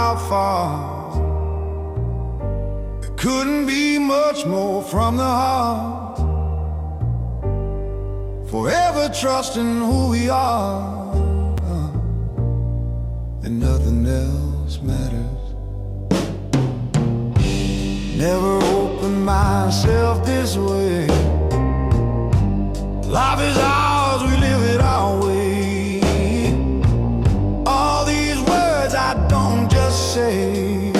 how far. It couldn't be much more from the heart. Forever trusting who we are, and nothing else matters. Never opened myself this way. Life is ours, we live it our way. All these words I don't just say,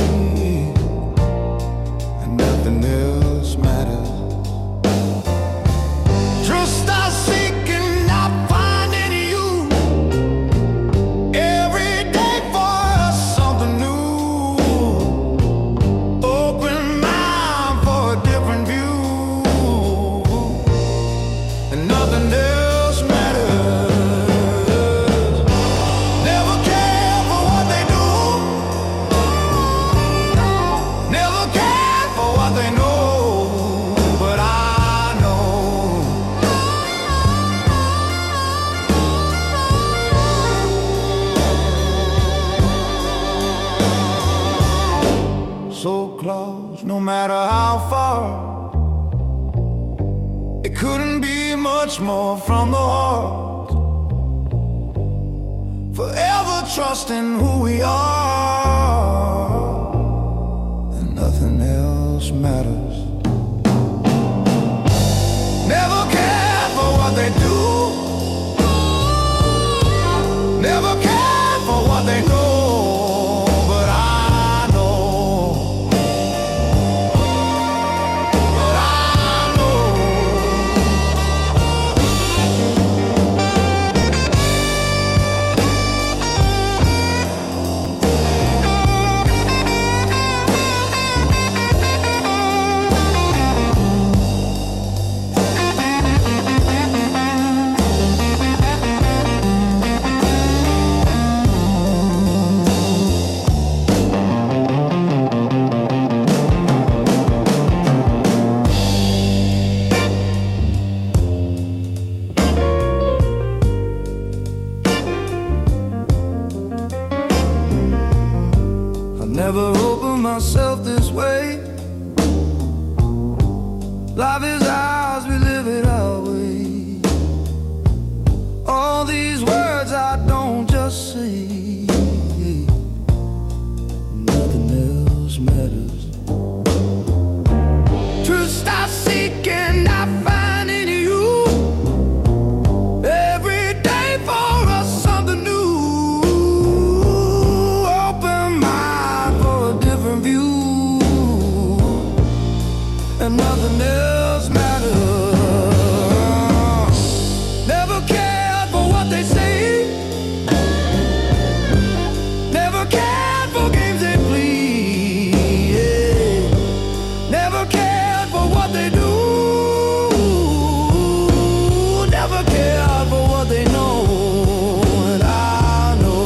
and nothing else matters. Trust I seek and I find in you. Every day for us something new. Open mind for a different view, and nothing else matters. Never care for what they do. Never care for what they know. But I know so close, no matter how far. It couldn't be much more from the heart. Forever trusting who we are, and nothing else matters. Never care for what they do. Never care for what they know. But I know, but I know. Never opened myself this way. Life is ours, we live it our way. All these words I don't just say, nothing else matters. Truth I seek and I find in you. Every day for us something new. And nothing else matters. Never cared for what they say. Never cared for games they play. Never cared for what they do. Never cared for what they know. And I know.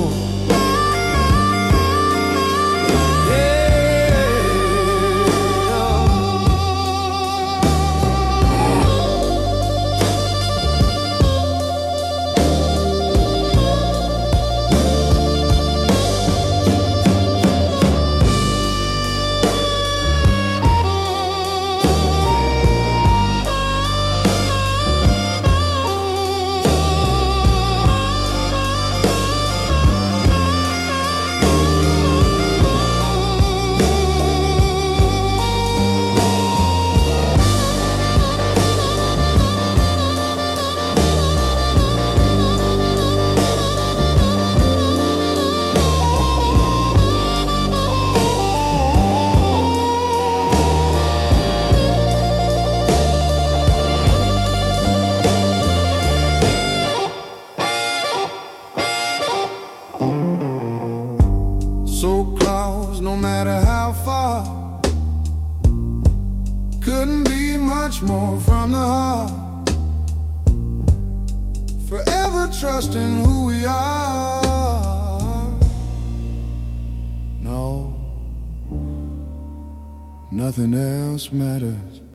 So close, no matter how far. Couldn't be much more from the heart. Forever trusting who we are. No, nothing else matters.